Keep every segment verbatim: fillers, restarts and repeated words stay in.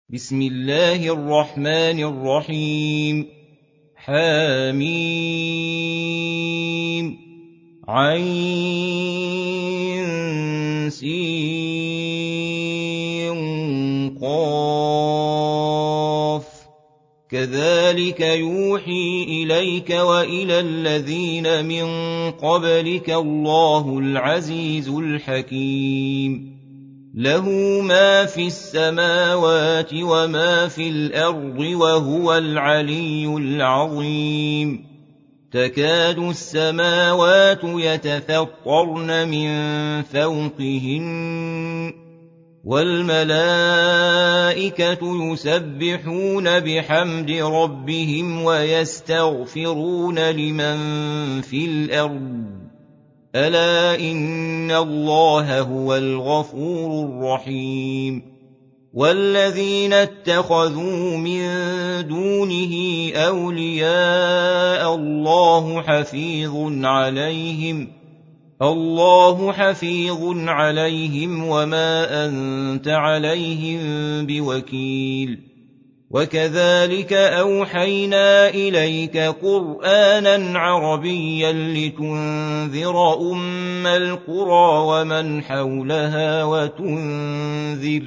بسم الله الرحمن الرحيم. حميم عين سين قاف كذلك يوحي إليك وإلى الذين من قبلك الله العزيز الحكيم. له ما في السماوات وما في الأرض وهو العلي العظيم. تكاد السماوات يتفطرن من فوقهن والملائكة يسبحون بحمد ربهم ويستغفرون لمن في الأرض ألا إن الله هو الغفور الرحيم. والذين اتخذوا من دونه أولياء الله حفيظ عليهم الله حفيظ عليهم وما أنت عليهم بوكيل. وكذلك أوحينا إليك قرآنا عربيا لتنذر أم القرى ومن حولها وتنذر,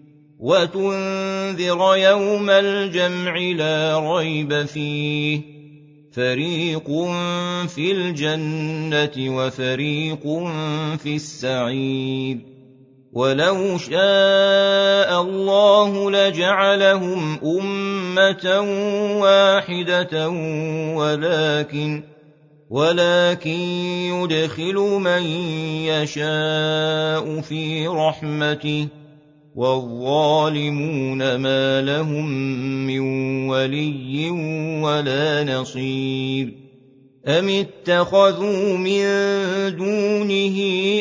وتنذر يوم الجمع لا ريب فيه فريق في الجنة وفريق في السعير. ولو شاء الله لجعلهم أمة واحدة ولكن, ولكن يدخل من يشاء في رحمته والظالمون ما لهم من ولي ولا نصير. أم اتخذوا من دونه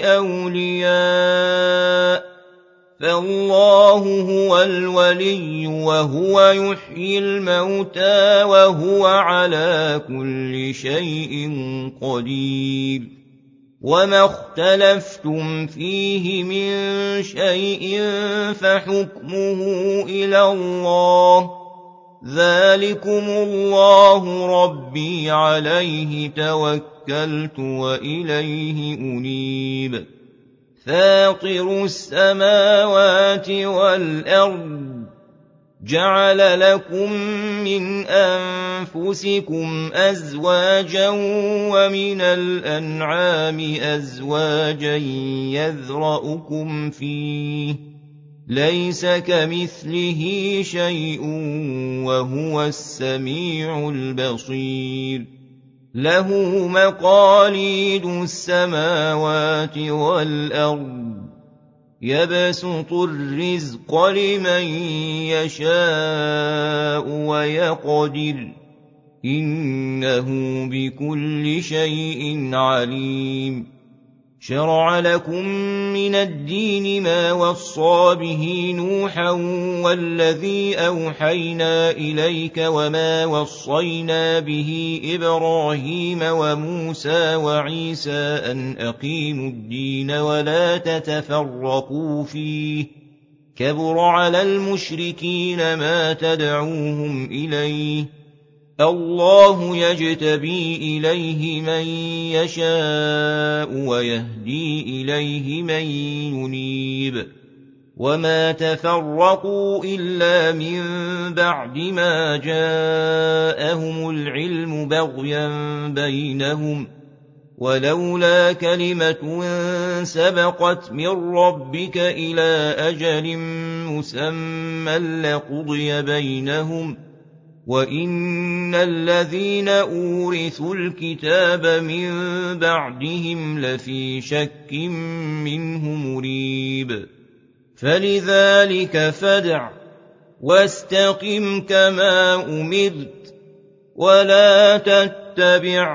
أولياء فالله هو الولي وهو يحيي الموتى وهو على كل شيء قدير. وما اختلفتم فيه من شيء فحكمه إلى الله ذلكم الله ربي عليه توكلت وإليه أنيب. فاطر السماوات والأرض جعل لكم من أنفسكم أزواجا ومن الأنعام أزواجا يذرأكم فيه ليس كمثله شيء وهو السميع البصير. له مقاليد السماوات والأرض يبسط الرزق لمن يشاء ويقدر إنه بكل شيء عليم. شرع لكم من الدين ما وصى به نوحا والذي أوحينا إليك وما وصينا به إبراهيم وموسى وعيسى أن أقيموا الدين ولا تتفرقوا فيه كبر على المشركين ما تدعوهم إليه الله يجتبي إليه من يشاء ويهدي إليه من ينيب. وما تفرقوا إلا من بعد ما جاءهم العلم بغيا بينهم ولولا كلمة سبقت من ربك إلى أجل مسمى لقضي بينهم وإن الذين أورثوا الكتاب من بعدهم لفي شك منه مريب. فلذلك فادع واستقم كما أمرت ولا تتبع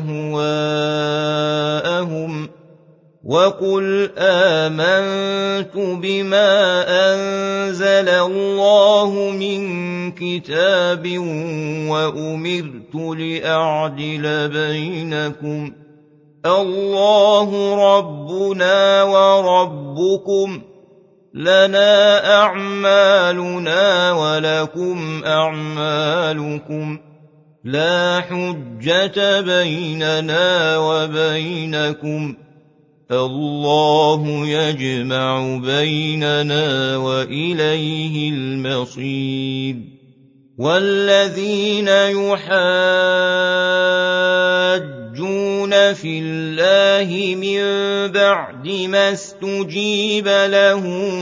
أهواءهم وقل آمنت بما أنزل الله من كتاب وأمرت لأعدل بينكم الله ربنا وربكم لنا أعمالنا ولكم أعمالكم لا حجة بيننا وبينكم الله يجمع بيننا وإليه المصير والذين يحاجون في الله من بعد ما استجيب له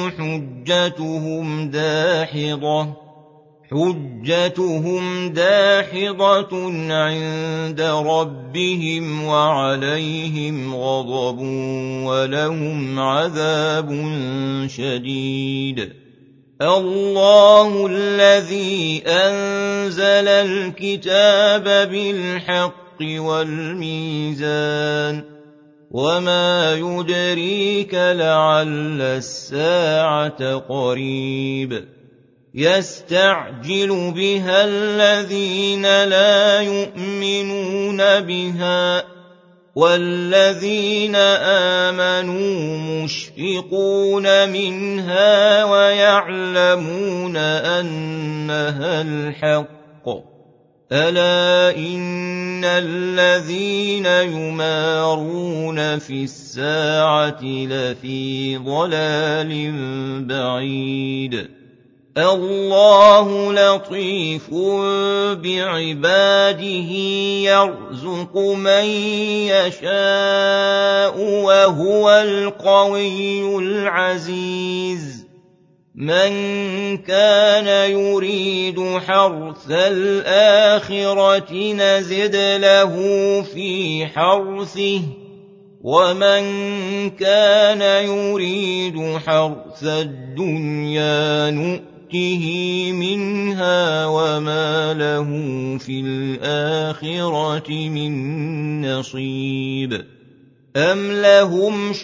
حجتهم داحضة حجتهم داحضة عند ربهم وعليهم غضب ولهم عذاب شديد الله الذي أنزل الكتاب بالحق والميزان وما يدريك لعل الساعة قريب يستعجل بها الذين لا يؤمنون بها والذين آمنوا مشفقون منها ويعلمون أنها الحق ألا إن الذين يمارون في الساعة لفي ضلال بعيد الله لطيف بعباده يرزق من يشاء وهو القوي العزيز من كان يريد حرث الآخرة نزد له في حرثه ومن كان يريد حرث الدنيا نؤته منها وما له في الآخرة من نصيب أم لهم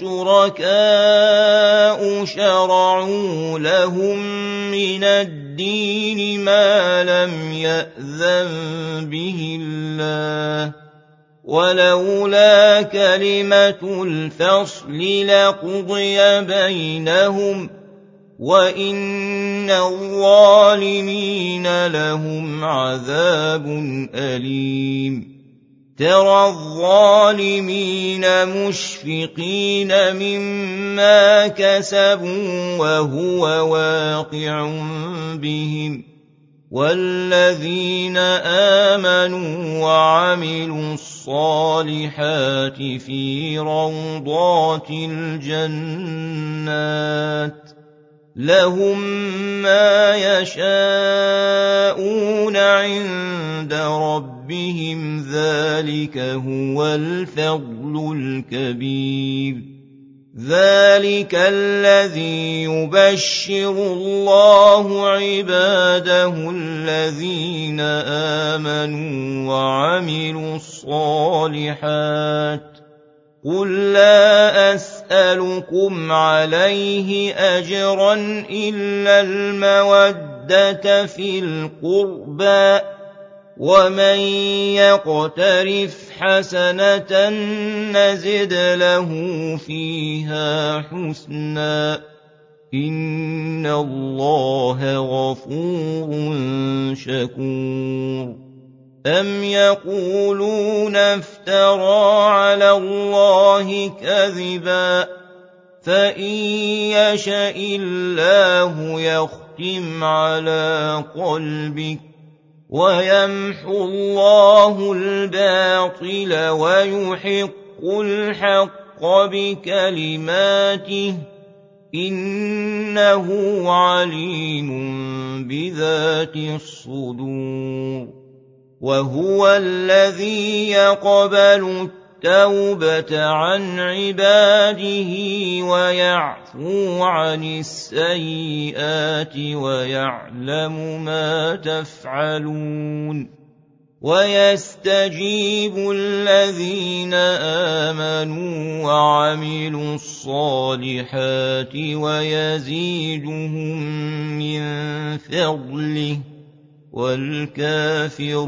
شركاء شرعوا لهم من الدين ما لم يأذن به الله ولولا كلمة الفصل لقضي بينهم وإن الظالمين لهم عذاب أليم ترى الظالمين مشفقين مما كسبوا وهو واقع بهم والذين آمنوا وعملوا الصالحات في روضات الجنات لهم ما يشاءون عند ربهم ذلك هو الفضل الكبير ذلك الذي يبشر الله عباده الذين آمنوا وعملوا الصالحات قل لا أسألكم عليه أجرا إلا المودة في القربى ومن يقترف حسنة نزد له فيها حسنا إن الله غفور شكور أم يقولون افترى على الله كذبا فإن يشأ الله يختم على قلبك ويمحو الله الباطل ويحق الحق بكلماته إنه عليم بذات الصدور وهو الذي يقبل التوبة عن عباده ويعفو عن السيئات ويعلم ما تفعلون ويستجيب الذين آمنوا وعملوا الصالحات ويزيدهم من فضله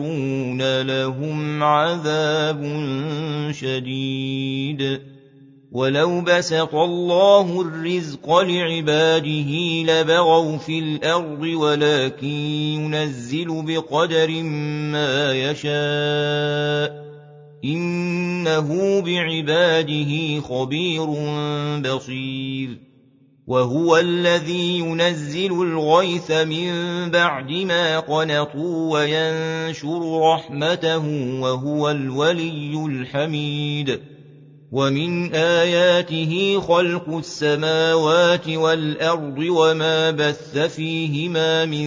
والكافرون لهم عذاب شديد ولو بسط الله الرزق لعباده لبغوا في الأرض ولكن ينزل بقدر ما يشاء إنه بعباده خبير بصير وهو الذي ينزل الغيث من بعد ما قنطوا وينشر رحمته وهو الولي الحميد ومن آياته خلق السماوات والأرض وما بث فيهما من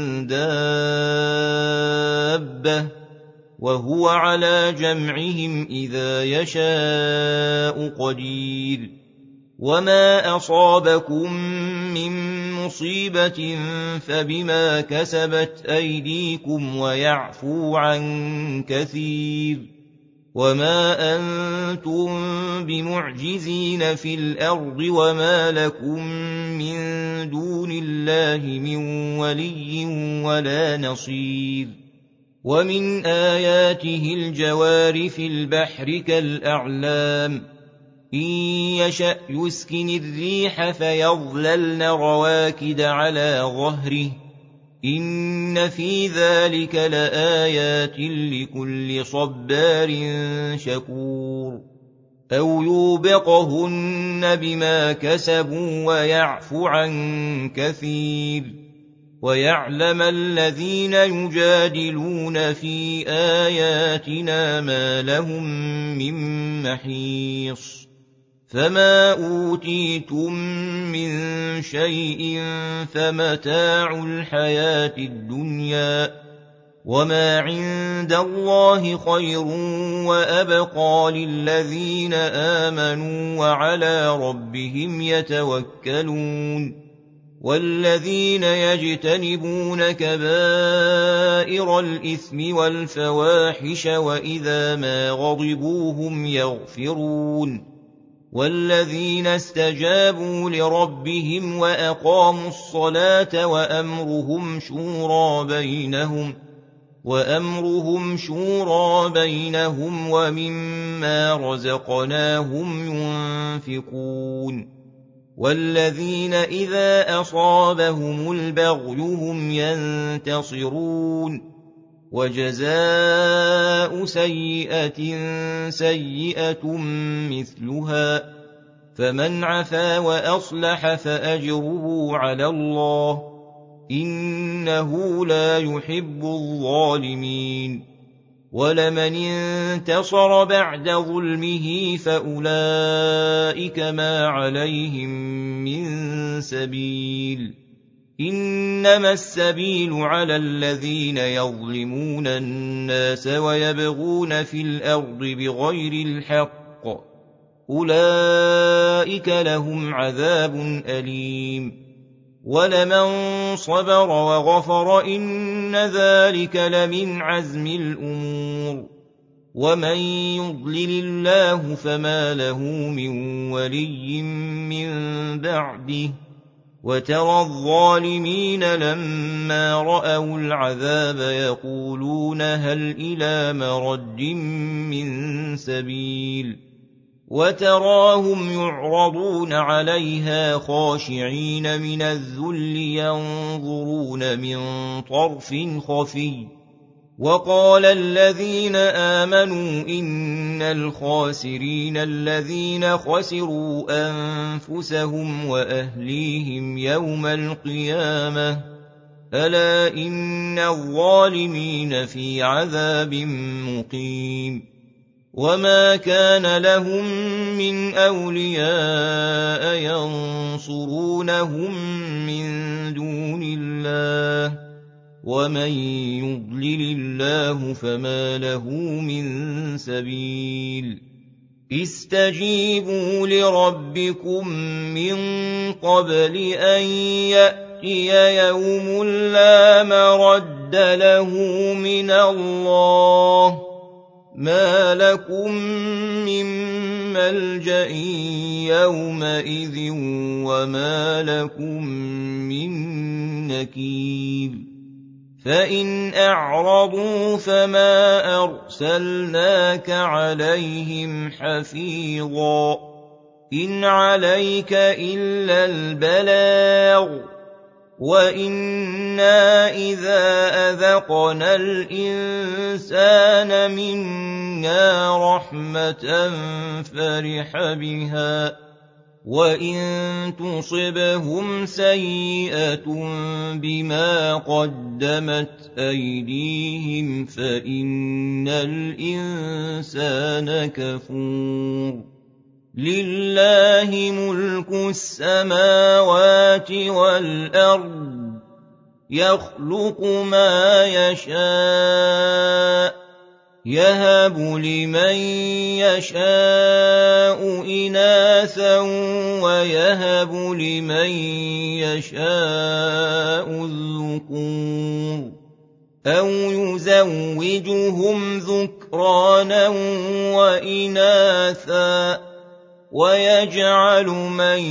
دابة وهو على جمعهم إذا يشاء قدير وما أصابكم من مصيبة فبما كسبت أيديكم ويعفو عن كثير وما أنتم بمعجزين في الأرض وما لكم من دون الله من ولي ولا نصير ومن آياته الجوار في البحر كالأعلام إن يشأ يسكن الريح فيظللن رواكد على ظهره إن في ذلك لآيات لكل صبار شكور أو يوبقهن بما كسبوا ويعفو عن كثير ويعلم الذين يجادلون في آياتنا ما لهم من محيص فما أوتيتم من شيء فمتاع الحياة الدنيا وما عند الله خير وأبقى للذين آمنوا وعلى ربهم يتوكلون والذين يجتنبون كبائر الإثم والفواحش وإذا ما غضبوا هم يغفرون والذين استجابوا لربهم وأقاموا الصلاة وأمرهم شورى بينهم وأمرهم شورى بينهم ومما رزقناهم ينفقون والذين إذا أصابهم البغي هم ينتصرون وجزاء سيئة سيئة مثلها فمن عفا وأصلح فأجره على الله إنه لا يحب الظالمين ولمن انتصر بعد ظلمه فأولئك ما عليهم من سبيل إنما السبيل على الذين يظلمون الناس ويبغون في الأرض بغير الحق أولئك لهم عذاب أليم ولمن صبر وغفر إن ذلك لمن عزم الأمور ومن يضلل الله فما له من ولي من بعده وترى الظالمين لما رأوا العذاب يقولون هل إلى مرد من سبيل وتراهم يعرضون عليها خاشعين من الذل ينظرون من طرف خفي وقال الذين آمنوا إن الخاسرين الذين خسروا أنفسهم وأهليهم يوم القيامة ألا إن الظالمين في عذاب مقيم وما كان لهم من أولياء ينصرونهم من دون الله ومن يضلل الله فما له من سبيل استجيبوا لربكم من قبل أن يأتي يوم لا مرد له من الله ما لكم من ملجأ يومئذ وما لكم من نكير فإن أعرضوا فما أرسلناك عليهم حفيظا إن عليك إلا البلاغ وإنا إذا أذقنا الإنسان منا رحمة فرح بها وإن تصبهم سيئة بما قدمت أيديهم فإن الإنسان كفور لله ملك السماوات والأرض يخلق ما يشاء يهب لمن يشاء إناثا ويهب لمن يشاء الذكور أو يزوجهم ذكرانا وإناثا ويجعل من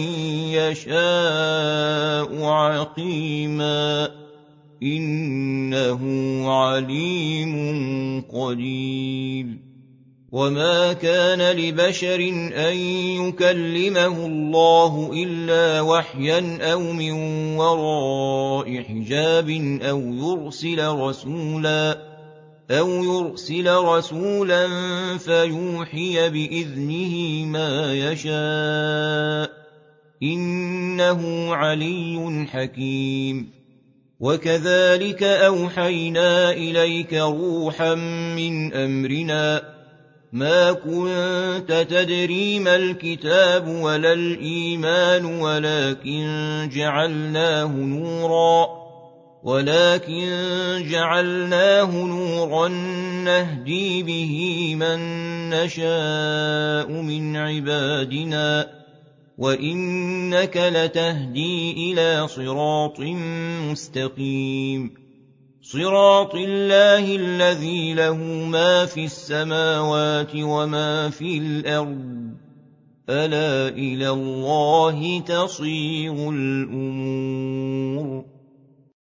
يشاء عقيما إنه عليم قدير وما كان لبشر أن يكلمه الله إلا وحيا أو من وراء حجاب أو يرسل رسولا أو يرسل رسولا فيوحي بإذنه ما يشاء إنه علي حكيم وكذلك أوحينا إليك روحا من أمرنا ما كنت تدري ما الكتاب ولا الإيمان ولكن جعلناه نورا ولكن جعلناه نورا نهدي به من نشاء من عبادنا وإنك لتهدي إلى صراط مستقيم صراط الله الذي له ما في السماوات وما في الأرض ألا إلى الله تصير الأمور